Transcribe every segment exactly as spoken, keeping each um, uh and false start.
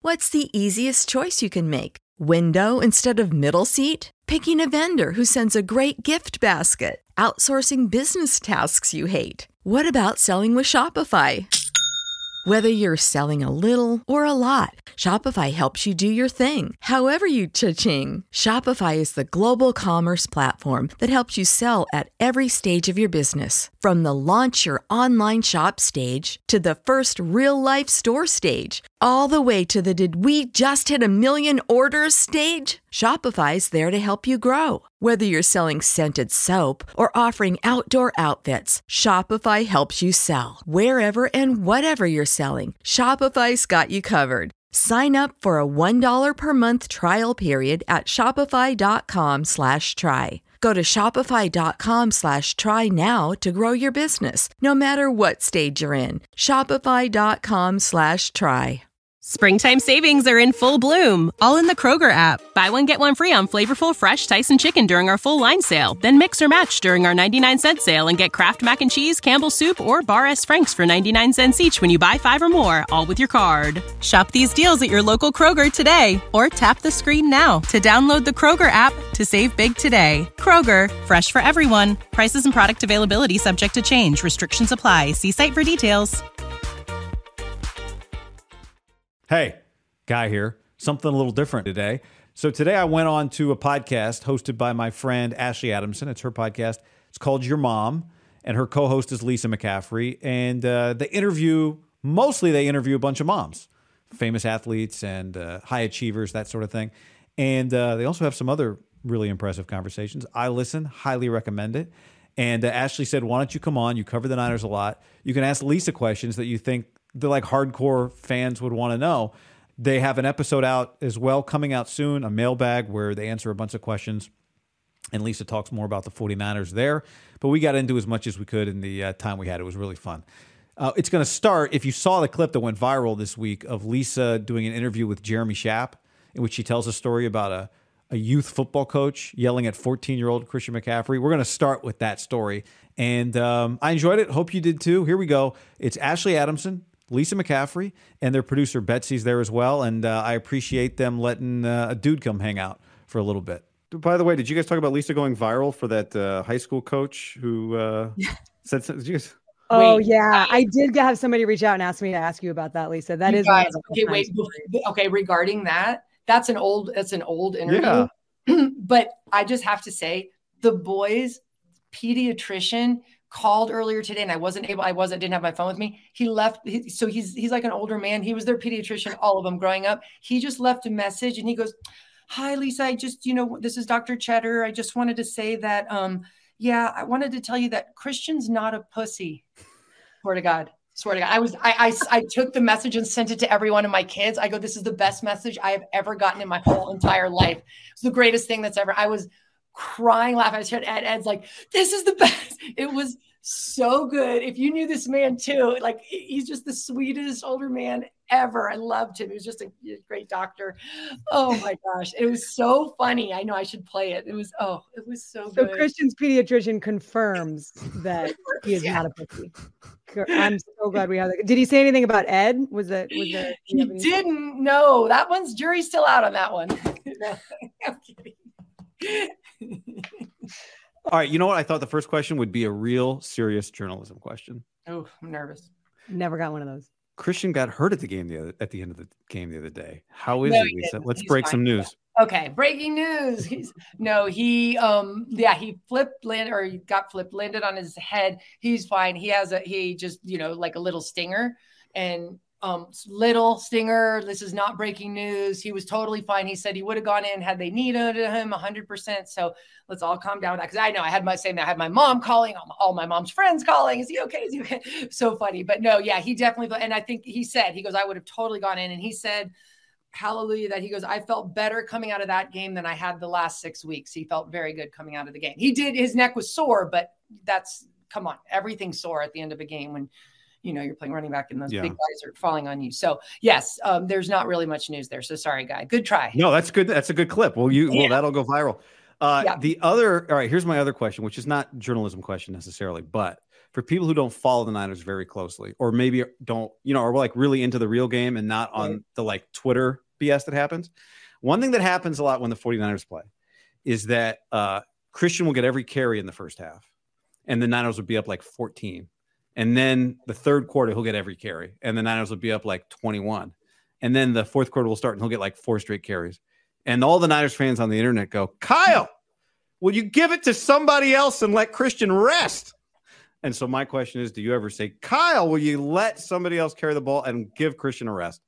What's the easiest choice you can make? Window instead of middle seat? Picking a vendor who sends a great gift basket? Outsourcing business tasks you hate? What about selling with Shopify? Whether you're selling a little or a lot, Shopify helps you do your thing, however you cha-ching. Shopify is the global commerce platform that helps you sell at every stage of your business. From the launch your online shop stage to the first real-life store stage, all the way to the did we just hit a million orders stage. Shopify's there to help you grow. Whether you're selling scented soap or offering outdoor outfits, Shopify helps you sell. Wherever and whatever you're selling, Shopify's got you covered. Sign up for a one dollar per month trial period at shopify.com slash try. Go to shopify.com slash try now to grow your business, no matter what stage you're in. Shopify.com slash try. Springtime savings are in full bloom, all in the Kroger app. Buy one, get one free on flavorful fresh Tyson chicken during our full line sale. Then mix or match during our ninety-nine cent sale and get Kraft Mac and Cheese, Campbell's Soup, or Bar S. Frank's for ninety-nine cents each when you buy five or more, all with your card. Shop these deals at your local Kroger today, or tap the screen now to download the Kroger app to save big today. Kroger, fresh for everyone. Prices and product availability subject to change. Restrictions apply. See site for details. Hey, Guy here. Something a little different today. So today I went on to a podcast hosted by my friend Ashley Adamson. It's her podcast. It's called Your Mom, and her co-host is Lisa McCaffrey. And uh, they interview, mostly they interview a bunch of moms, famous athletes and uh, high achievers, that sort of thing. And uh, they also have some other really impressive conversations. I listen, highly recommend it. And uh, Ashley said, why don't you come on? You cover the Niners a lot. You can ask Lisa questions that you think the like hardcore fans would want to know. They have an episode out as well coming out soon, a mailbag where they answer a bunch of questions. And Lisa talks more about the 49ers there. But we got into as much as we could in the uh, time we had. It was really fun. Uh, it's going to start, if you saw the clip that went viral this week of Lisa doing an interview with Jeremy Schaap, in which she tells a story about a, a youth football coach yelling at fourteen-year-old Christian McCaffrey. We're going to start with that story. And um, I enjoyed it. Hope you did too. Here we go. It's Ashley Adamson, Lisa McCaffrey, and their producer Betsy's there as well. And uh, I appreciate them letting uh, a dude come hang out for a little bit. By the way, did you guys talk about Lisa going viral for that uh, high school coach who uh, said something? Did you guys... Oh, wait, yeah. I did have somebody reach out and ask me to ask you about that, Lisa. That is guys, okay, wait. Okay, regarding that, that's an old that's an old interview. Yeah. But I just have to say, the boys' pediatrician called earlier today, and I wasn't able, I wasn't, didn't have my phone with me. He left. He, so he's, he's like an older man. He was their pediatrician, all of them growing up. He just left a message and he goes, hi, Lisa. I just, you know, this is Doctor Cheddar. I just wanted to say that, um, yeah, I wanted to tell you that Christian's not a pussy. Swear to God. Swear to God. I was, I, I, I took the message and sent it to every one of my kids. I go, this is the best message I have ever gotten in my whole entire life. It's the greatest thing that's ever, I was crying, laughing. I was Ed, Ed's like, this is the best. It was so good. If you knew this man too, like he's just the sweetest older man ever. I loved him. He was just a great doctor. Oh my gosh. It was so funny. I know I should play it. It was, oh, it was so, so good. So Christian's pediatrician confirms that he is yeah. not a pussy. I'm so glad we have that. Did he say anything about Ed? Was that, was that? He didn't. No, that one's jury's still out on that one. No, I'm kidding. All right. You know what? I thought the first question would be a real serious journalism question. Oh, I'm nervous. Never got one of those. Christian got hurt at the game the other, at the end of the game the other day. How is no, it, Lisa? Let's He's break fine. some news. Okay, breaking news. He's no, he um yeah, he flipped landed or he got flipped, landed on his head. He's fine. He has a he just, you know, like a little stinger and um little stinger. This is not breaking news. He was totally fine. He said he would have gone in had they needed him one hundred percent. So let's all calm down with that. Because I know I had my same, I had my mom calling, all my mom's friends calling. Is he okay? Is he okay? So funny. But no, yeah, he definitely, and I think he said, he goes, I would have totally gone in. And he said, hallelujah, that he goes, I felt better coming out of that game than I had the last six weeks. He felt very good coming out of the game. He did, his neck was sore, but that's, come on, everything's sore at the end of a game when, you know, you're playing running back and those yeah. big guys are falling on you. So yes, um, there's not really much news there. So sorry, Guy. Good try. No, that's good. That's a good clip. Well, you, yeah. well, that'll go viral. Uh, yeah. The other, all right, here's my other question, which is not a journalism question necessarily, but for people who don't follow the Niners very closely, or maybe don't, you know, are like really into the real game and not on right. the like Twitter B S that happens. One thing that happens a lot when the 49ers play is that uh, Christian will get every carry in the first half, and the Niners will be up like fourteen. And then the third quarter, he'll get every carry, and the Niners will be up like twenty-one. And then the fourth quarter will start, and he'll get like four straight carries. And all the Niners fans on the internet go, Kyle, will you give it to somebody else and let Christian rest? And so my question is, do you ever say, Kyle, will you let somebody else carry the ball and give Christian a rest?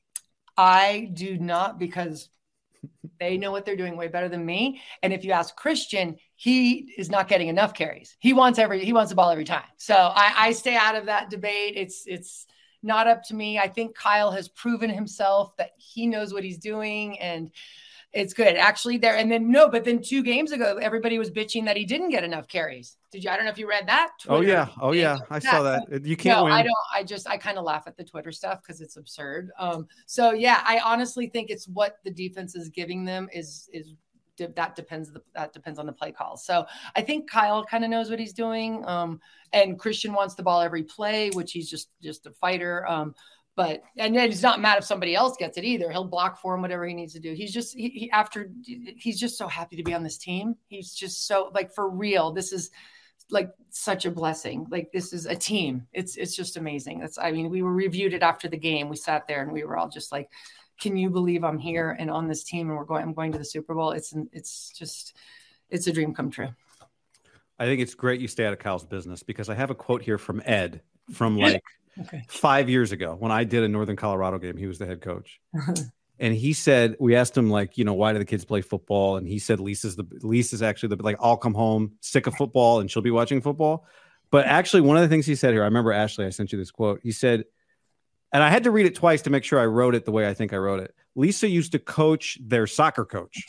I do not, because they know what they're doing way better than me. And if you ask Christian, he is not getting enough carries. He wants every, he wants the ball every time. So I, I stay out of that debate. It's, it's not up to me. I think Kyle has proven himself that he knows what he's doing, and it's good actually there. And then no, but then two games ago, everybody was bitching that he didn't get enough carries. Did you? I don't know if you read that. Twitter, oh yeah. Oh yeah. I saw that. You can't no, win. I don't, I just, I kind of laugh at the Twitter stuff because it's absurd. Um, so yeah, I honestly think it's what the defense is giving them is, is that depends, that depends on the play calls. So I think Kyle kind of knows what he's doing. Um, and Christian wants the ball every play, which he's just, just a fighter. Um, But, and then he's not mad if somebody else gets it either. He'll block for him, whatever he needs to do. He's just, he, he after, he's just so happy to be on this team. He's just so, like, for real, this is like such a blessing. Like, this is a team. It's, it's just amazing. That's, I mean, we were reviewed it after the game. We sat there and we were all just like, can you believe I'm here and on this team and we're going, I'm going to the Super Bowl. It's, it's just, it's a dream come true. I think it's great you stay out of Kyle's business, because I have a quote here from Ed from like, Okay. Five years ago when I did a Northern Colorado game, he was the head coach. And he said, we asked him, like, you know, why do the kids play football? And he said, Lisa's the Lisa's actually the, like, I'll come home sick of football and she'll be watching football. But actually, one of the things he said here, I remember, Ashley, I sent you this quote. He said, and I had to read it twice to make sure I wrote it the way I think I wrote it. Lisa used to coach their soccer coach.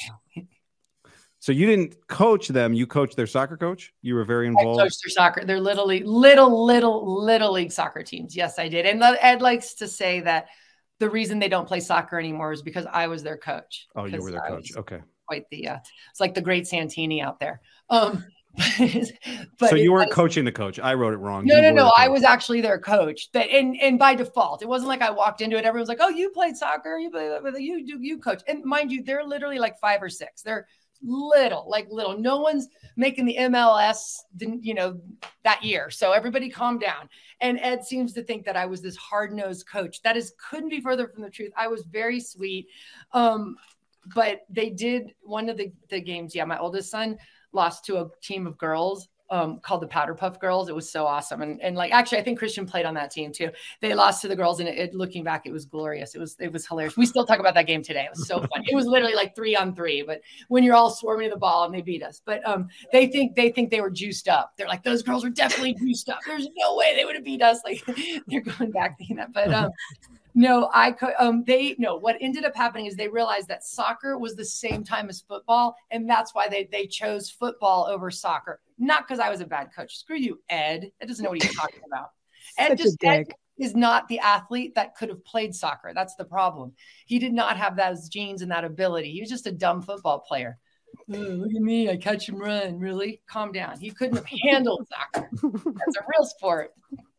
So you didn't coach them. You coached their soccer coach. You were very involved. I coached their soccer. They're literally little, little, little league soccer teams. Yes, I did. And Ed likes to say that the reason they don't play soccer anymore is because I was their coach. Oh, you were their I coach. Okay. Quite the, uh, it's like the great Santini out there. Um, but so you weren't was, coaching the coach. I wrote it wrong. No, you no, no. I was actually their coach. That and and by default, it wasn't like I walked into it. Everyone's like, "Oh, you played soccer. You play. You do. You coach." And mind you, they're literally like five or six. They're little, like little. No one's making the M L S, you know, that year. So everybody calm down. And Ed seems to think that I was this hard-nosed coach. That is couldn't be further from the truth. I was very sweet. Um, but they did one of the, the games. Yeah, my oldest son lost to a team of girls um, called the Powder Puff Girls. It was so awesome. And, and like, actually, I think Christian played on that team too. They lost to the girls, and it, it, looking back, it was glorious. It was, it was hilarious. We still talk about that game today. It was so fun. It was literally like three on three, but when you're all swarming to the ball and they beat us, but um, they think, they think they were juiced up. They're like, those girls were definitely juiced up. There's no way they would have beat us. Like they're going back thinking that, but um, no, I could, um, they, no, what ended up happening is they realized that soccer was the same time as football. And that's why they, they chose football over soccer. Not because I was a bad coach. Screw you, Ed. Ed doesn't know what he's talking about. Ed just Ed is not the athlete that could have played soccer. That's the problem. He did not have those genes and that ability. He was just a dumb football player. Oh, look at me. I catch and run. Really? Calm down. He couldn't have handled soccer. That's a real sport.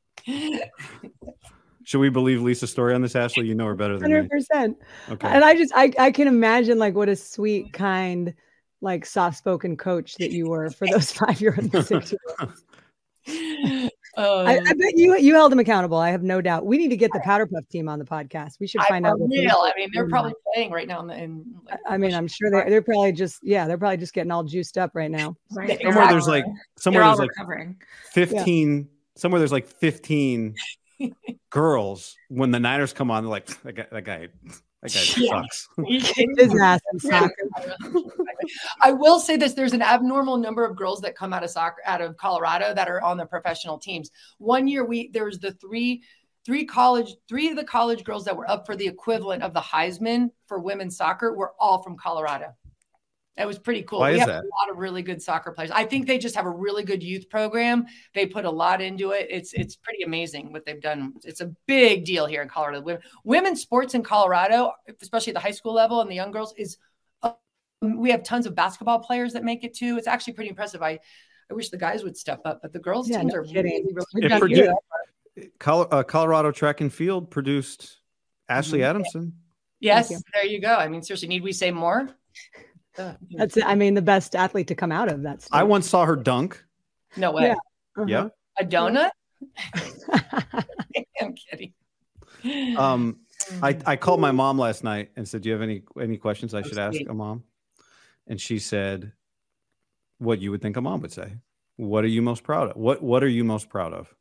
Should we believe Lisa's story on this, Ashley? You know her better than one hundred percent. Me. Okay. And I just, I, I can imagine like what a sweet, kind, like soft-spoken coach that you were for those five-year-olds and six-year-olds. Uh, I, I bet you you held them accountable. I have no doubt. We need to get the Powder Puff team on the podcast. We should find I out. Real. I mean, they're probably playing right now. In, the, in like, I mean, I'm sure they're they're probably just yeah, they're probably just getting all juiced up right now. Right. Somewhere there's like somewhere there's like recovering. fifteen. Yeah. Somewhere there's like fifteen girls. When the Niners come on, they're like that guy. That guy. That guy yeah. sucks. His ass in soccer. I will say this: there's an abnormal number of girls that come out of soccer, out of Colorado, that are on the professional teams. One year, we there was the three, three college, three of the college girls that were up for the equivalent of the Heisman for women's soccer were all from Colorado. It was pretty cool. Why we is have that? a lot of really good soccer players. I think they just have a really good youth program. They put a lot into it. It's it's pretty amazing what they've done. It's a big deal here in Colorado. Women, women's sports in Colorado, especially at the high school level and the young girls, is um, we have tons of basketball players that make it too. It's actually pretty impressive. I I wish the guys would step up, but the girls yeah, teams no are kidding. really, really It good. produ- Col- uh, Colorado Track and Field produced Ashley mm-hmm. Adamson. Yes, you. There you go. I mean, seriously, need we say more? That's, I mean, the best athlete to come out of that state. I once saw her dunk. No way. Yeah. Uh-huh. Yep. A donut? I'm kidding. Um, I, I called my mom last night and said, do you have any, any questions I should ask a mom? And she said, what you would think a mom would say. What are you most proud of? What, what are you most proud of?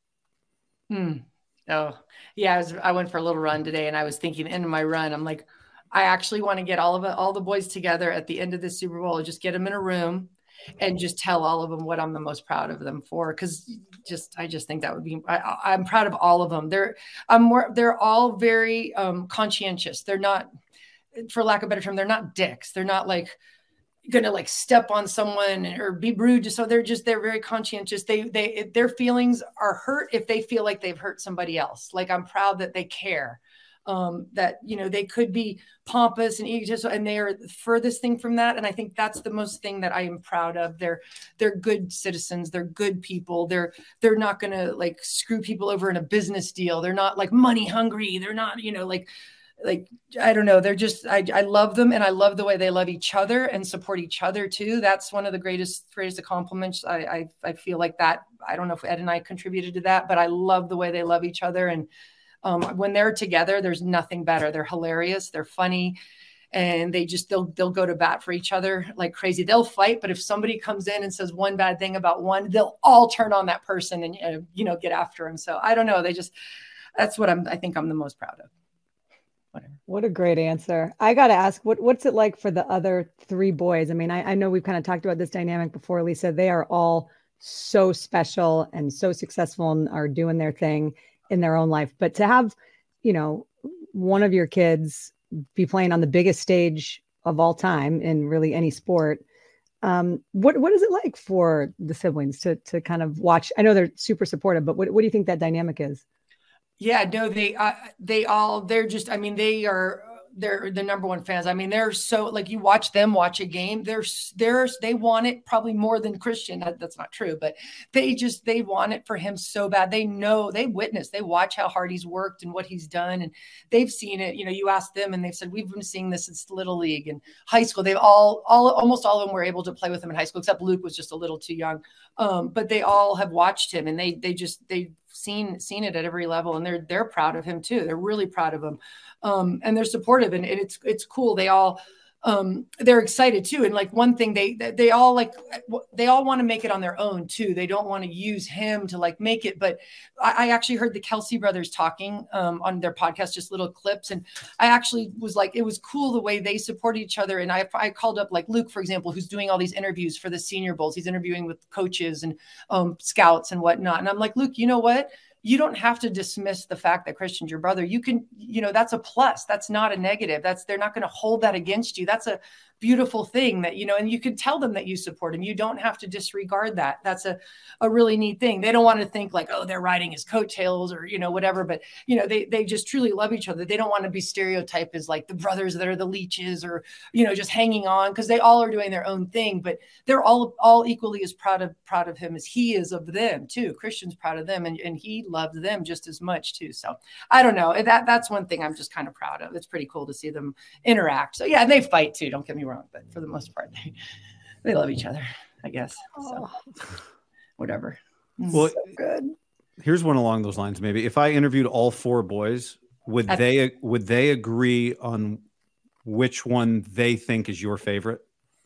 Hmm. Oh, yeah. I was, I went for a little run today and I was thinking in my run, I'm like, I actually want to get all of it, all the boys together at the end of the Super Bowl, just get them in a room and just tell all of them what I'm the most proud of them for. Cause just, I just think that would be, I, I'm proud of all of them. They're, I'm more, they're all very um, conscientious. They're not, for lack of a better term, they're not dicks. They're not like going to like step on someone or be rude. So they're just, they're very conscientious. They, they, their feelings are hurt if they feel like they've hurt somebody else. Like I'm proud that they care. Um, that, you know, they could be pompous and egotistical and they are the furthest thing from that. And I think that's the most thing that I am proud of. They're, they're good citizens. They're good people. They're, they're not going to like screw people over in a business deal. They're not like money hungry. They're not, you know, like, like, I don't know. They're just, I, I love them. And I love the way they love each other and support each other too. That's one of the greatest, greatest accomplishments. I, I, I feel like that. I don't know if Ed and I contributed to that, but I love the way they love each other. And Um, when they're together, there's nothing better. They're hilarious. They're funny. And they just, they'll, they'll go to bat for each other like crazy. They'll fight. But if somebody comes in and says one bad thing about one, they'll all turn on that person and, uh, you know, get after him. So I don't know. They just, that's what I'm, I think I'm the most proud of. Whatever. What a great answer. I got to ask, what, what's it like for the other three boys? I mean, I, I know we've kind of talked about this dynamic before, Lisa. They are all so special and so successful and are doing their thing in their own life. But to have, you know, one of your kids be playing on the biggest stage of all time in really any sport, um, what what is it like for the siblings to to kind of watch? I know they're super supportive, but what, what do you think that dynamic is? Yeah, no, they, uh, they all, they're just, I mean, they are, they're the number one fans. I mean, they're so like, you watch them watch a game. They're, they're, they want it probably more than Christian. That, that's not true, but they just, they want it for him so bad. They know, they witness, they watch how hard he's worked and what he's done. And they've seen it. You know, you ask them and they've said, we've been seeing this since Little League and high school. They've all, all, almost all of them were able to play with him in high school, except Luke was just a little too young. Um, but they all have watched him and they, they just, they, seen seen it at every level, and they're they're proud of him too. They're really proud of him, um, and they're supportive, and, and it's it's cool. They all um, they're excited too. And like one thing, they they all like they all want to make it on their own too. They don't want to use him to like make it. But I, I actually heard the Kelsey brothers talking um, on their podcast, just little clips, and I actually was like, it was cool the way they support each other. And I I called up like Luke, for example, who's doing all these interviews for the Senior Bowls. He's interviewing with coaches and um, scouts and whatnot. And I'm like, Luke, you know what? You don't have to dismiss the fact that Christian's your brother. You can, you know, that's a plus. That's not a negative. That's, they're not going to hold that against you. That's a beautiful thing that, you know, and you can tell them that you support him. You don't have to disregard that. That's a, a really neat thing. They don't want to think like, oh, they're riding his coattails or, you know, whatever, but, you know, they, they just truly love each other. They don't want to be stereotyped as like the brothers that are the leeches or, you know, just hanging on, because they all are doing their own thing, but they're all, all equally as proud of, proud of him as he is of them too. Christian's proud of them, and, and he loves them just as much too. So I don't know, that that's one thing I'm just kind of proud of. It's pretty cool to see them interact. So yeah, and they fight too, don't get me wrong, but for the most part, they, they love each other, I guess. So whatever. Well, so good. Here's one along those lines. Maybe if I interviewed all four boys, would That's, they would they agree on which one they think is your favorite?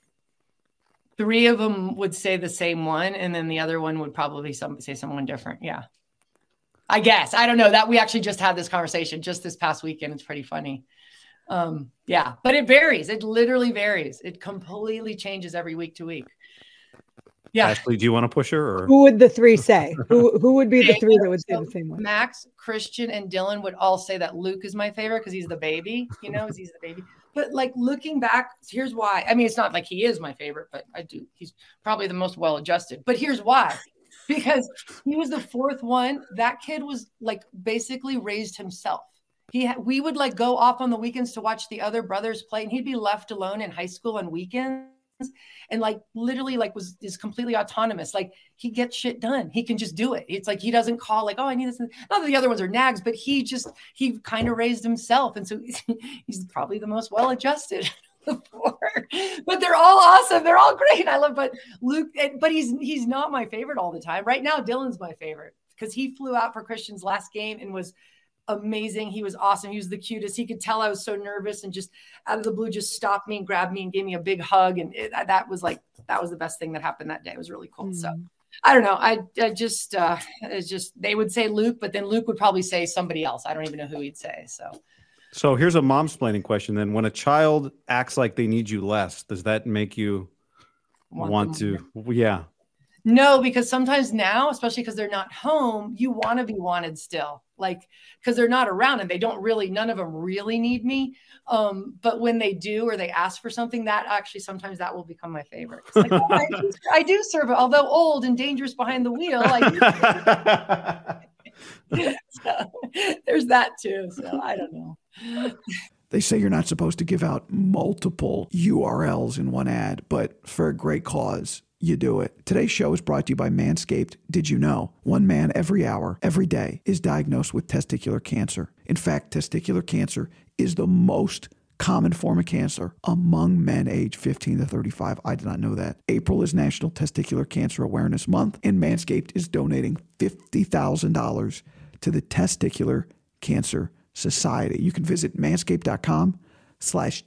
Three of them would say the same one, and then the other one would probably some, say someone different. Yeah, I guess. I don't know. That we actually just had this conversation just this past weekend. It's pretty funny. Um, yeah, but it varies. It literally varies. It completely changes every week to week. Yeah. Ashley, do you want to push her? Or? Who would the three say? who who would be the three that would say the same one? Max, Christian, and Dylan would all say that Luke is my favorite because he's the baby, you know, he's the baby. But like looking back, here's why. I mean, it's not like he is my favorite, but I do. He's probably the most well-adjusted. But here's why. Because he was the fourth one. That kid was like basically raised himself. He ha- we would like go off on the weekends to watch the other brothers play, and he'd be left alone in high school on weekends. and like literally like was is completely autonomous. Like he gets shit done. He can just do it. It's like he doesn't call like, oh, I need this. Not that the other ones are nags, but he just he kind of raised himself, and so he's, he's probably the most well-adjusted. But they're all awesome. They're all great. I love, but Luke, but he's he's not my favorite all the time. Right now, Dylan's my favorite because he flew out for Christian's last game and was amazing. He was awesome. He was the cutest. He could tell I was so nervous and just out of the blue just stopped me and grabbed me and gave me a big hug. And it, that was like, that was the best thing that happened that day. It was really cool. Mm. So I don't know. I, I just, uh, it's just, they would say Luke, but then Luke would probably say somebody else. I don't even know who he'd say. So. So here's a momsplaining question then. When a child acts like they need you less, does that make you want, want to? Yeah. No, because sometimes now, especially because they're not home, you want to be wanted still. Like, because they're not around and they don't really, none of them really need me. Um, but when they do, or they ask for something, that actually, sometimes that will become my favorite. Like, oh, I, do, I do serve it, although old and dangerous behind the wheel. I do. So, there's that too. So I don't know. They say you're not supposed to give out multiple U R Ls in one ad, but for a great cause, you do it. Today's show is brought to you by Manscaped. Did you know? One man every hour, every day is diagnosed with testicular cancer. In fact, testicular cancer is the most common form of cancer among men aged fifteen to thirty-five. I did not know that. April is National Testicular Cancer Awareness Month, and Manscaped is donating fifty thousand dollars to the Testicular Cancer Society. You can visit manscaped.com slash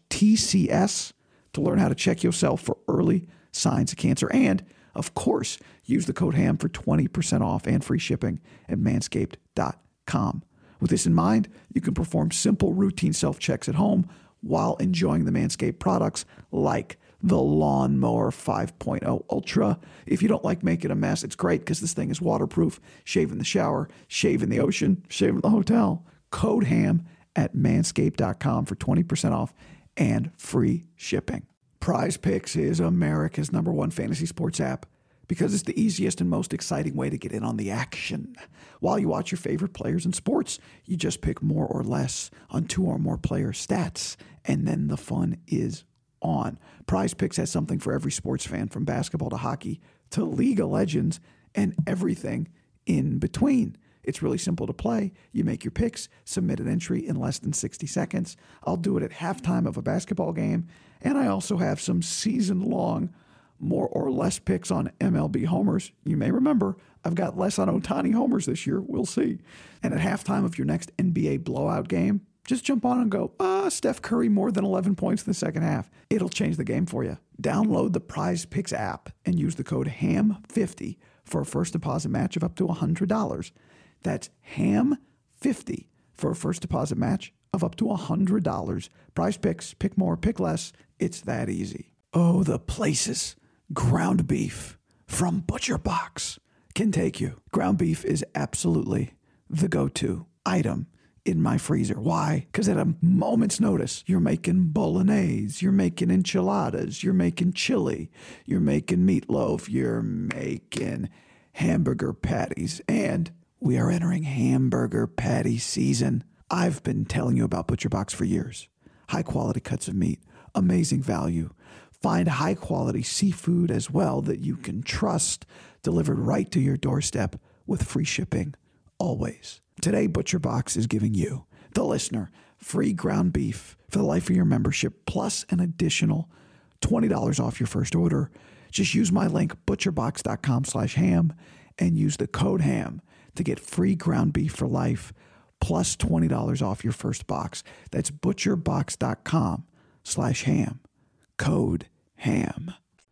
TCS to learn how to check yourself for early signs of cancer. And, of course, use the code HAM for twenty percent off and free shipping at manscaped dot com. With this in mind, you can perform simple routine self-checks at home while enjoying the Manscaped products like the Lawnmower five point oh Ultra. If you don't like making a mess, it's great because this thing is waterproof. Shave in the shower, shave in the ocean, shave in the hotel. Code HAM at manscaped dot com for twenty percent off and free shipping. Prize Picks is America's number one fantasy sports app because it's the easiest and most exciting way to get in on the action. While you watch your favorite players in sports, you just pick more or less on two or more player stats, and then the fun is on. Prize Picks has something for every sports fan, from basketball to hockey to League of Legends and everything in between. It's really simple to play. You make your picks, submit an entry in less than sixty seconds. I'll do it at halftime of a basketball game. And I also have some season-long more or less picks on M L B homers. You may remember I've got less on Ohtani homers this year. We'll see. And at halftime of your next N B A blowout game, just jump on and go, ah, Steph Curry more than eleven points in the second half. It'll change the game for you. Download the Prize Picks app and use the code H A M fifty for a first deposit match of up to one hundred dollars. That's H A M fifty for a first deposit match of up to one hundred dollars. Prize Picks, pick more, pick less. It's that easy. Oh, the places ground beef from Butcher Box can take you. Ground beef is absolutely the go-to item in my freezer. Why? Because at a moment's notice, you're making bolognese, you're making enchiladas, you're making chili, you're making meatloaf, you're making hamburger patties, and we are entering hamburger patty season. I've been telling you about Butcher Box for years. High quality cuts of meat, amazing value. Find high quality seafood as well that you can trust, delivered right to your doorstep with free shipping, always. Today, Butcher Box is giving you, the listener, free ground beef for the life of your membership, plus an additional twenty dollars off your first order. Just use my link, butcherbox.com slash ham, and use the code HAM to get free ground beef for life, plus twenty dollars off your first box. That's butcherbox.com slash ham. Code HAM.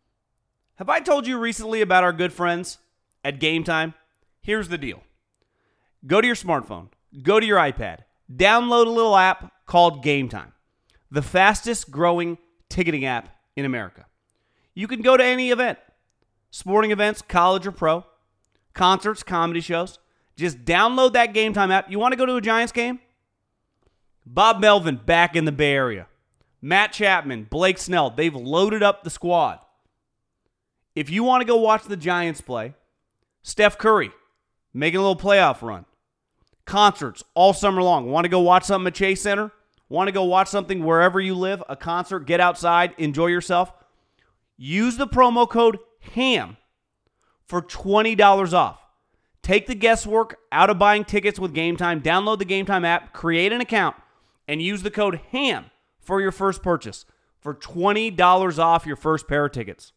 Have I told you recently about our good friends at Game Time? Here's the deal. Go to your smartphone, go to your iPad, download a little app called Game Time, the fastest growing ticketing app in America. You can go to any event, sporting events, college or pro, concerts, comedy shows. Just download that Game Time app. You want to go to a Giants game? Bob Melvin back in the Bay Area. Matt Chapman, Blake Snell, they've loaded up the squad. If you want to go watch the Giants play, Steph Curry making a little playoff run. Concerts all summer long. Want to go watch something at Chase Center? Want to go watch something wherever you live? A concert, get outside, enjoy yourself? Use the promo code HAM for twenty dollars off. Take the guesswork out of buying tickets with Game Time. Download the Game Time app, create an account, and use the code HAM for your first purchase for twenty dollars off your first pair of tickets.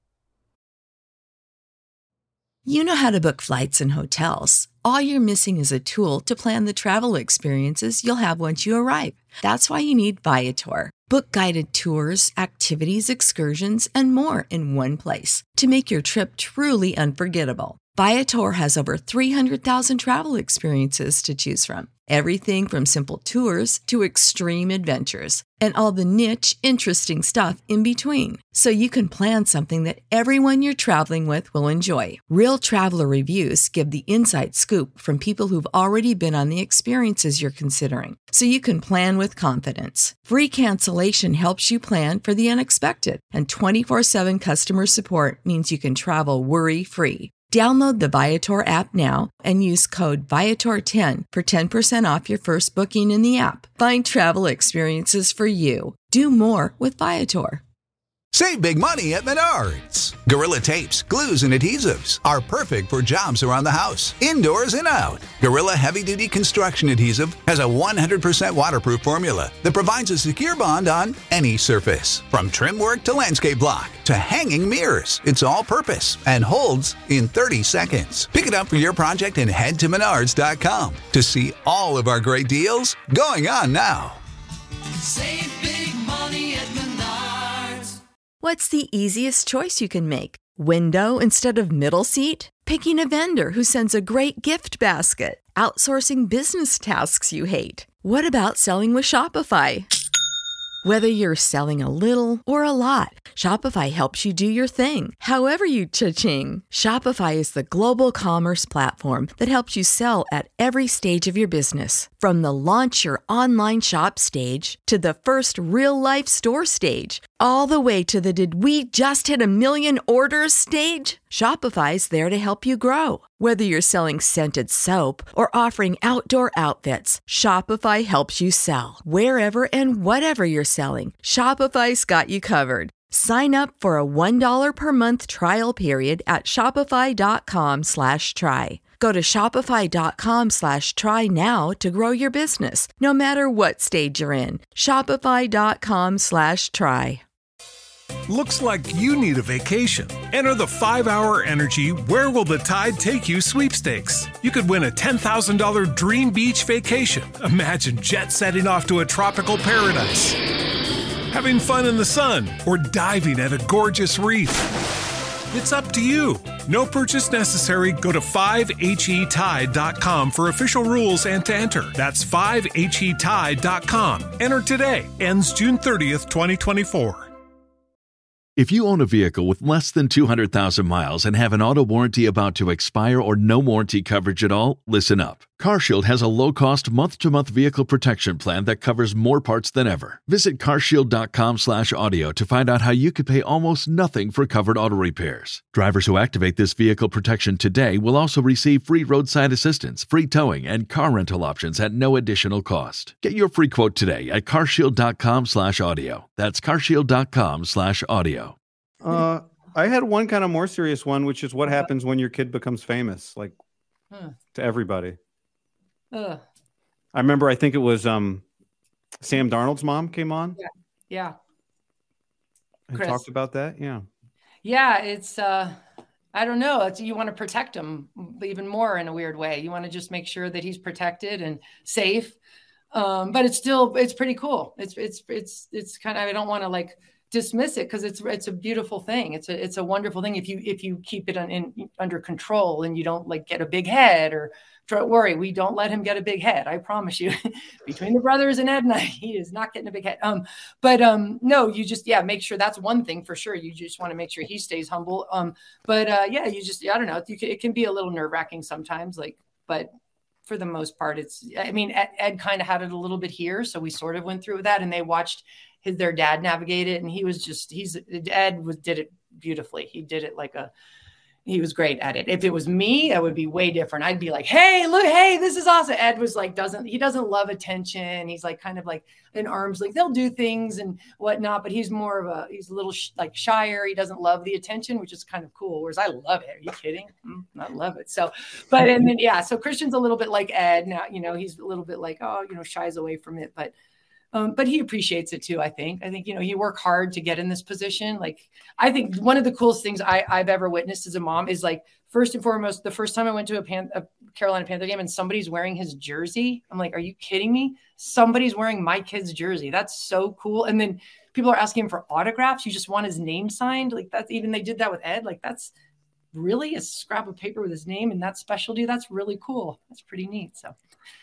You know how to book flights and hotels. All you're missing is a tool to plan the travel experiences you'll have once you arrive. That's why you need Viator. Book guided tours, activities, excursions, and more in one place to make your trip truly unforgettable. Viator has over three hundred thousand travel experiences to choose from. Everything from simple tours to extreme adventures and all the niche, interesting stuff in between. So you can plan something that everyone you're traveling with will enjoy. Real traveler reviews give the inside scoop from people who've already been on the experiences you're considering. So you can plan with confidence. Free cancellation helps you plan for the unexpected. And twenty-four seven customer support means you can travel worry-free. Download the Viator app now and use code Viator ten for ten percent off your first booking in the app. Find travel experiences for you. Do more with Viator. Save big money at Menards. Gorilla Tapes, glues, and adhesives are perfect for jobs around the house, indoors and out. Gorilla Heavy Duty Construction Adhesive has a one hundred percent waterproof formula that provides a secure bond on any surface. From trim work to landscape block to hanging mirrors, it's all purpose and holds in thirty seconds. Pick it up for your project and head to menards dot com to see all of our great deals going on now. Save big money at Menards. What's the easiest choice you can make? Window instead of middle seat? Picking a vendor who sends a great gift basket? Outsourcing business tasks you hate? What about selling with Shopify? Whether you're selling a little or a lot, Shopify helps you do your thing, however you cha-ching. Shopify is the global commerce platform that helps you sell at every stage of your business. From the launch your online shop stage to the first real-life store stage, all the way to the did we just hit a million orders stage. Shopify's there to help you grow. Whether you're selling scented soap or offering outdoor outfits, Shopify helps you sell. Wherever and whatever you're selling, Shopify's got you covered. Sign up for a one dollar per month trial period at shopify.com slash try. Go to shopify.com slash try now to grow your business, no matter what stage you're in. Shopify.com slash try. Looks like you need a vacation. Enter the five hour Energy Where Will the Tide Take You sweepstakes. You could win a ten thousand dollars dream beach vacation. Imagine jet setting off to a tropical paradise, having fun in the sun, or diving at a gorgeous reef. It's up to you. No purchase necessary. Go to five H E tide dot com for official rules and to enter. That's five H E tide dot com. Enter today. Ends June thirtieth, twenty twenty-four. If you own a vehicle with less than two hundred thousand miles and have an auto warranty about to expire or no warranty coverage at all, listen up. CarShield has a low-cost month-to-month vehicle protection plan that covers more parts than ever. Visit carshield.com slash audio to find out how you could pay almost nothing for covered auto repairs. Drivers who activate this vehicle protection today will also receive free roadside assistance, free towing, and car rental options at no additional cost. Get your free quote today at carshield.com slash audio. That's carshield.com slash audio. Uh, I had one kind of more serious one, which is what happens when your kid becomes famous, like huh. to everybody. Ugh. I remember, I think it was um, Sam Darnold's mom came on. Yeah. Yeah. And Chris. talked about that. Yeah. Yeah. It's, uh, I don't know. It's, you want to protect him even more in a weird way. You want to just make sure that he's protected and safe. Um, but it's still, it's pretty cool. It's, it's, it's, it's kind of, I don't want to like dismiss it because it's, it's a beautiful thing. It's a, it's a wonderful thing. If you, if you keep it un, in, under control and you don't like get a big head or don't worry, we don't let him get a big head. I promise you. Between the brothers and Edna, he is not getting a big head. Um, but um, no, you just, yeah, make sure that's one thing for sure. You just want to make sure he stays humble. Um, but uh, yeah, you just, I don't know. You can, it can be a little nerve wracking sometimes, like, but for the most part, it's, I mean, Ed, Ed kind of had it a little bit here. So we sort of went through that and they watched his, their dad navigate it. And he was just, he's, Ed was, did it beautifully. He did it like a, he was great at it. If it was me, it would be way different. I'd be like, hey, look, hey, this is awesome. Ed was like, doesn't, he doesn't love attention. He's like kind of like an arm's length. They'll do things and whatnot, but he's more of a, he's a little sh- like shyer. He doesn't love the attention, which is kind of cool. Whereas I love it. Are you kidding? Mm, I love it. So, but, and then, yeah, so Christian's a little bit like Ed now, you know, he's a little bit like, oh, you know, shies away from it, but Um, but he appreciates it too. I think, I think, you know, you work hard to get in this position. Like, I think one of the coolest things I, I've ever witnessed as a mom is like, first and foremost, the first time I went to a, Pan- a Carolina Panther game and somebody's wearing his jersey. I'm like, are you kidding me? Somebody's wearing my kid's jersey. That's so cool. And then people are asking him for autographs. You just want his name signed. Like that's even, they did that with Ed. Like that's really a scrap of paper with his name and that specialty. That's really cool. That's pretty neat. So.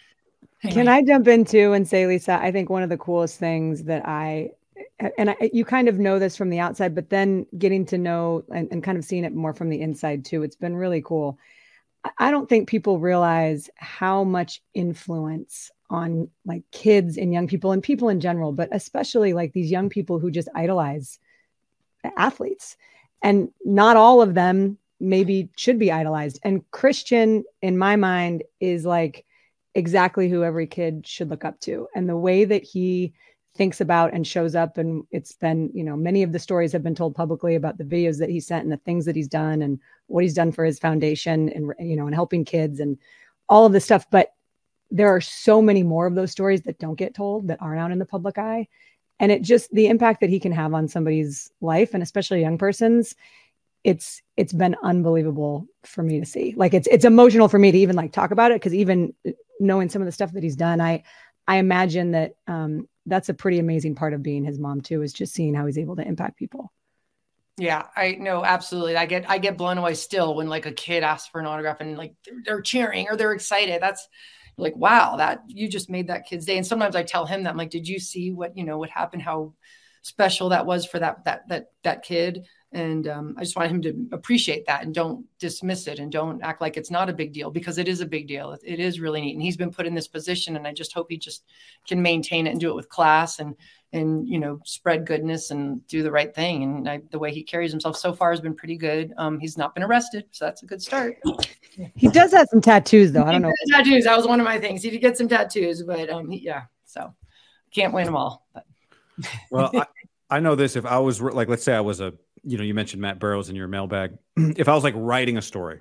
Can I jump in too and say, Lisa, I think one of the coolest things that I, and I, you kind of know this from the outside, but then getting to know and, and kind of seeing it more from the inside too, it's been really cool. I don't think people realize how much influence on like kids and young people and people in general, but especially like these young people who just idolize athletes, and not all of them maybe should be idolized. And Christian, in my mind, is like exactly who every kid should look up to. And the way that he thinks about and shows up, and it's been, you know, many of the stories have been told publicly about the videos that he sent and the things that he's done and what he's done for his foundation and, you know, and helping kids and all of this stuff. But there are so many more of those stories that don't get told, that aren't out in the public eye. And it just, the impact that he can have on somebody's life, and especially a young person's, it's, it's been unbelievable for me to see. Like it's, it's emotional for me to even like talk about it. Cause even knowing some of the stuff that he's done, I, I imagine that um, that's a pretty amazing part of being his mom too, is just seeing how he's able to impact people. Yeah, I know. Absolutely. I get, I get blown away still when like a kid asks for an autograph and like they're, they're cheering or they're excited. That's like, wow, that you just made that kid's day. And sometimes I tell him that, I'm like, did you see what, you know, what happened, how special that was for that, that, that, that kid. And um, I just want him to appreciate that and don't dismiss it and don't act like it's not a big deal, because it is a big deal. It, it is really neat. And he's been put in this position, and I just hope he just can maintain it and do it with class and, and, you know, spread goodness and do the right thing. And I, the way he carries himself so far has been pretty good. Um, he's not been arrested, so that's a good start. He does have some tattoos though. I don't know. Tattoos. That was one of my things. He did get some tattoos, but um, he, yeah, so can't win them all. But. Well, I, I know this, if I was like, let's say I was a, you know, you mentioned Matt Barrows in your mailbag. If I was like writing a story,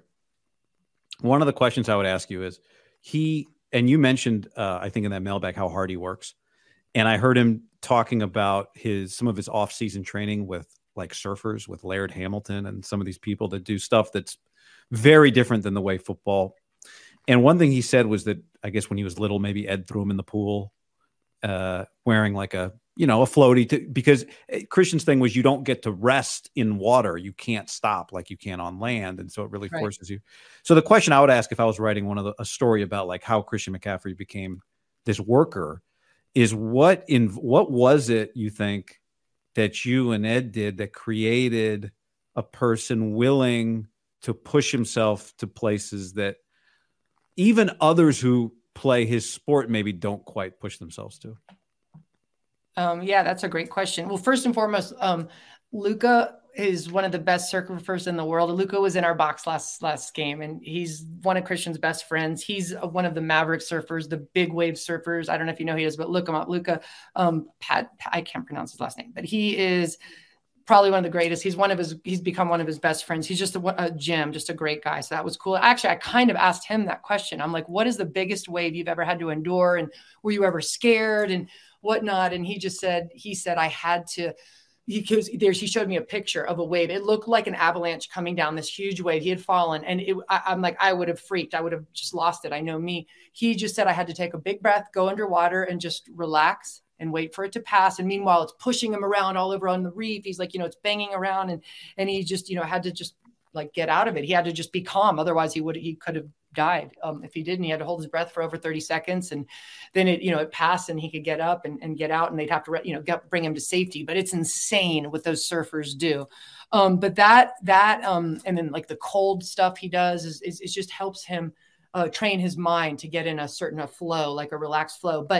one of the questions I would ask you is he, and you mentioned, uh, I think in that mailbag, how hard he works. And I heard him talking about his, some of his off-season training with like surfers, with Laird Hamilton and some of these people that do stuff that's very different than the way football. And one thing he said was that, I guess when he was little, maybe Ed threw him in the pool, uh, wearing like a, you know, a floaty to, because Christian's thing was you don't get to rest in water. You can't stop like you can on land. And so it really right. forces you. So the question I would ask if I was writing one of the, a story about like how Christian McCaffrey became this worker is what in, what was it you think that you and Ed did that created a person willing to push himself to places that even others who play his sport maybe don't quite push themselves to? Um, yeah, that's a great question. Well, first and foremost, um, Luca is one of the best surfers in the world. Luca was in our box last last game, and he's one of Christian's best friends. He's one of the Maverick surfers, the big wave surfers. I don't know if you know who he is, but look him up. Luca, um, Pat, I can't pronounce his last name, but he is probably one of the greatest. He's one of his, he's become one of his best friends. He's just a, a gem, just a great guy. So that was cool. Actually, I kind of asked him that question. I'm like, what is the biggest wave you've ever had to endure? And were you ever scared and whatnot? And he just said, he said, I had to, because there's, he showed me a picture of a wave. It looked like an avalanche coming down, this huge wave. He had fallen, and it, I, I'm like, I would have freaked. I would have just lost it. I know me. He just said I had to take a big breath, go underwater and just relax and wait for it to pass. And meanwhile, it's pushing him around all over on the reef. He's like, you know, it's banging around, and, and he just, you know, had to just like get out of it. He had to just be calm. Otherwise he would, he could have died. Um, if he didn't, he had to hold his breath for over thirty seconds, and then it, you know, it passed and he could get up and, and get out, and they'd have to, you know, get, bring him to safety. But it's insane what those surfers do. Um, but that, that, um, and then like the cold stuff he does is, is, it just helps him uh, train his mind to get in a certain a flow, like a relaxed flow. But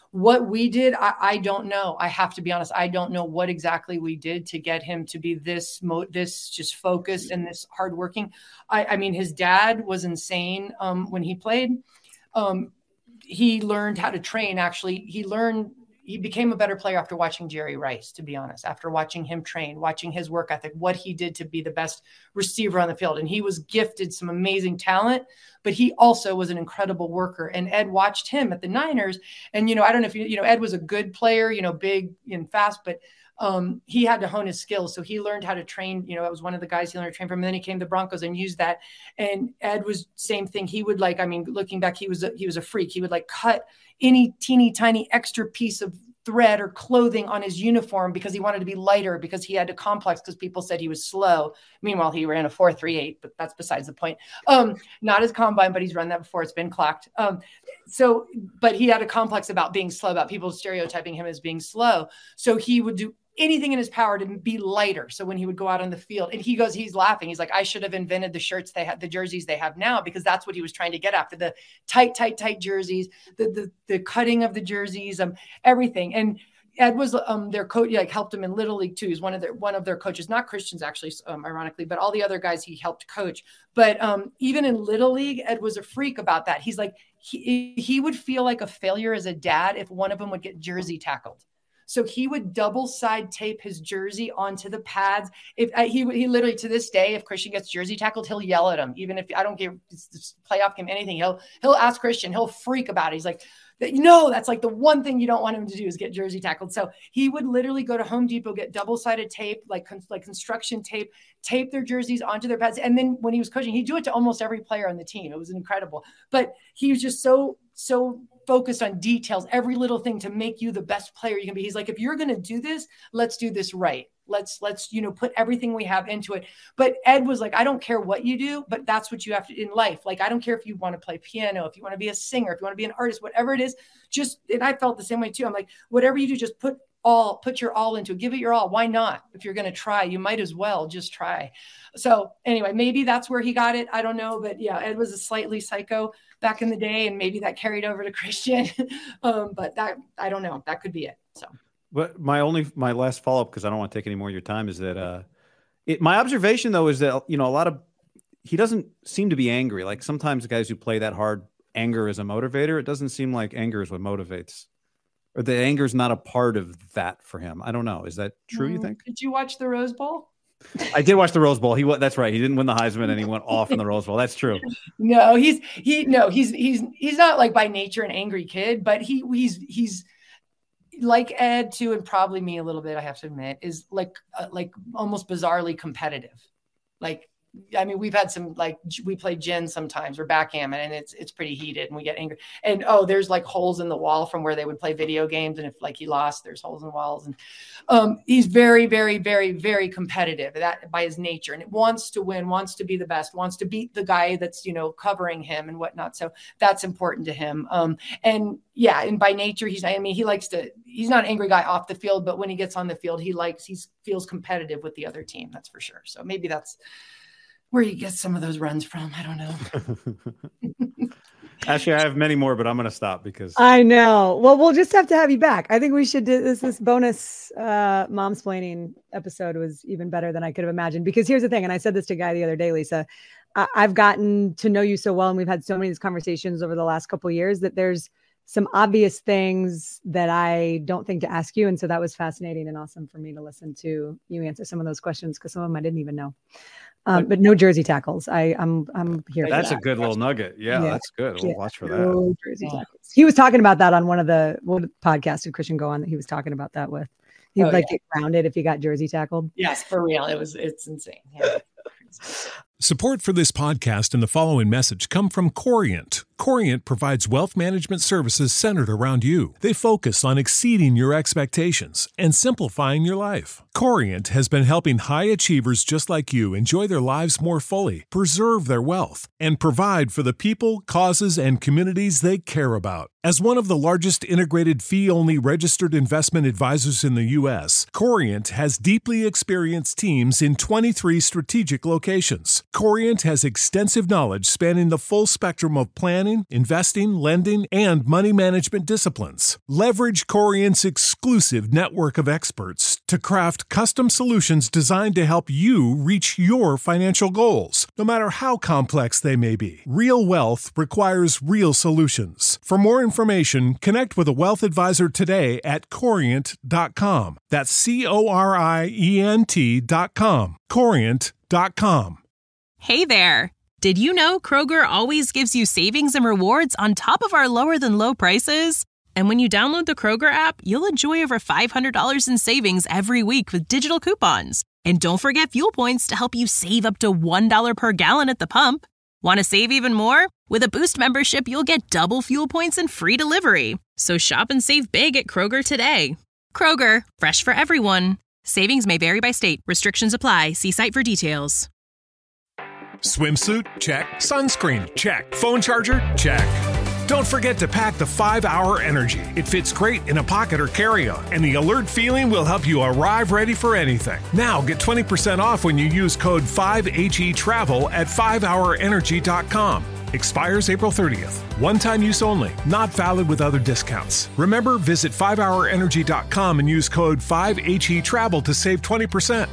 What we did, I, I don't know. I have to be honest. I don't know what exactly we did to get him to be this, mo- this just focused and this hardworking. I, I mean, his dad was insane um, when he played. Um, he learned how to train. Actually, he learned, he became a better player after watching Jerry Rice, to be honest, after watching him train, watching his work ethic, what he did to be the best receiver on the field. And he was gifted some amazing talent, but he also was an incredible worker. And Ed watched him at the Niners. And, you know, I don't know if you, you know, Ed was a good player, you know, big and fast, but um, he had to hone his skills. So he learned how to train. You know, that was one of the guys he learned to train from. And then he came to the Broncos and used that. And Ed was same thing. He would like, I mean, looking back, he was, a, he was a freak. He would like cut any teeny tiny extra piece of thread or clothing on his uniform because he wanted to be lighter, because he had a complex because people said he was slow. Meanwhile, he ran a four three eight, but that's besides the point. Um, not his combine, but he's run that before. It's been clocked. Um, so, but he had a complex about being slow, about people stereotyping him as being slow. So he would do anything in his power to be lighter. So when he would go out on the field, and he goes, he's laughing. He's like, I should have invented the shirts they had, the jerseys they have now, because that's what he was trying to get after, the tight, tight, tight jerseys, the, the, the cutting of the jerseys, um, everything. And Ed was um, their coach, like helped him in Little League too. He's one of their, one of their coaches, not Christians actually, um, ironically, but all the other guys he helped coach. But um, even in Little League, Ed was a freak about that. He's like, he, he would feel like a failure as a dad if one of them would get jersey tackled. So he would double side tape his jersey onto the pads. If uh, he he literally, to this day, if Christian gets jersey tackled, he'll yell at him. Even if I don't give this playoff game anything, he'll he'll ask Christian. He'll freak about it. He's like, no, that's like the one thing you don't want him to do is get jersey tackled. So he would literally go to Home Depot, get double sided tape, like like construction tape, tape their jerseys onto their pads. And then when he was coaching, he'd do it to almost every player on the team. It was incredible. But he was just so so. focused on details, every little thing to make you the best player you can be. He's like, if you're going to do this, let's do this right. Let's, let's, you know, put everything we have into it. But Ed was like, I don't care what you do, but that's what you have to in life. Like, I don't care if you want to play piano, if you want to be a singer, if you want to be an artist, whatever it is, just, and I felt the same way too. I'm like, whatever you do, just put all, put your all into it, give it your all. Why not? If you're going to try, you might as well just try. So anyway, maybe that's where he got it. I don't know, but yeah, Ed was a slightly psycho back in the day, and maybe that carried over to Christian. um, but that, I don't know, that could be it. So, but my only, my last follow-up, because I don't want to take any more of your time, is that uh, it, my observation though, is that, you know, a lot of, he doesn't seem to be angry. Like sometimes guys who play that hard, anger is a motivator. It doesn't seem like anger is what motivates, or the anger is not a part of that for him. I don't know. Is that true? Mm, you think? Did you watch the Rose Bowl? I did watch the Rose Bowl. He that's right. He didn't win the Heisman, and he went off in the Rose Bowl. That's true. No, he's he no he's he's he's not like by nature an angry kid, but he he's he's like Ed too, and probably me a little bit. I have to admit, is like uh, like almost bizarrely competitive. Like, I mean, we've had some, like, we play gin sometimes or backgammon, and it's it's pretty heated and we get angry. And oh, there's like holes in the wall from where they would play video games. And if like he lost, there's holes in the walls. And um, he's very, very, very, very competitive that by his nature, and it wants to win, wants to be the best, wants to beat the guy that's, you know, covering him and whatnot. So that's important to him. Um, and yeah, and by nature, he's, I mean, he likes to, he's not an angry guy off the field, but when he gets on the field, he likes, he feels competitive with the other team. That's for sure. So maybe that's where you get some of those runs from. I don't know. Actually, I have many more, but I'm going to stop because I know. Well, we'll just have to have you back. I think we should do this. This bonus uh, momsplaining episode was even better than I could have imagined, because here's the thing. And I said this to Guy the other day, Lisa, I- I've gotten to know you so well, and we've had so many of these conversations over the last couple of years that there's some obvious things that I don't think to ask you. And so that was fascinating and awesome for me to listen to you answer some of those questions, because some of them I didn't even know. Um, but no jersey tackles. I, I'm I'm here. That's for that. a good little nugget. Yeah, yeah. That's good. We'll yeah. watch for that. No jersey tackles. He was talking about that on one of the what podcasts did Christian go on that he was talking about that with. He'd oh, like yeah. get grounded if he got jersey tackled. Yes, for real. It was it's insane. Yeah. Support for this podcast and the following message come from Corient. Corient provides wealth management services centered around you. They focus on exceeding your expectations and simplifying your life. Corient has been helping high achievers just like you enjoy their lives more fully, preserve their wealth, and provide for the people, causes, and communities they care about. As one of the largest integrated fee-only registered investment advisors in the U S, Corient has deeply experienced teams in twenty-three strategic locations. Corient has extensive knowledge spanning the full spectrum of planning, investing, lending, and money management disciplines. Leverage Corient's exclusive network of experts to craft custom solutions designed to help you reach your financial goals, no matter how complex they may be. Real wealth requires real solutions. For more information, connect with a wealth advisor today at corient dot com. That's C O R I E N T dot com. corient dot com. Hey there! Did you know Kroger always gives you savings and rewards on top of our lower-than-low prices? And when you download the Kroger app, you'll enjoy over five hundred dollars in savings every week with digital coupons. And don't forget fuel points to help you save up to one dollar per gallon at the pump. Want to save even more? With a Boost membership, you'll get double fuel points and free delivery. So shop and save big at Kroger today. Kroger, fresh for everyone. Savings may vary by state. Restrictions apply. See site for details. Swimsuit? Check. Sunscreen? Check. Phone charger? Check. Don't forget to pack the five hour Energy. It fits great in a pocket or carry-on, and the alert feeling will help you arrive ready for anything. Now get twenty percent off when you use code five H E travel at five hour energy dot com. Expires April thirtieth. One-time use only. Not valid with other discounts. Remember, visit five hour energy dot com and use code five H E travel to save twenty percent.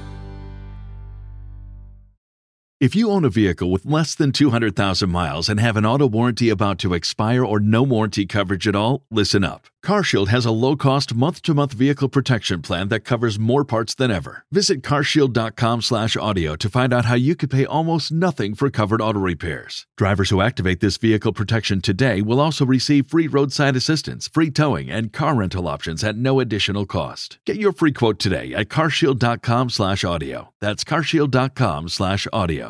If you own a vehicle with less than two hundred thousand miles and have an auto warranty about to expire or no warranty coverage at all, listen up. CarShield has a low-cost month-to-month vehicle protection plan that covers more parts than ever. Visit carshield dot com slash audio to find out how you could pay almost nothing for covered auto repairs. Drivers who activate this vehicle protection today will also receive free roadside assistance, free towing, and car rental options at no additional cost. Get your free quote today at carshield dot com slash audio. That's carshield dot com slash audio.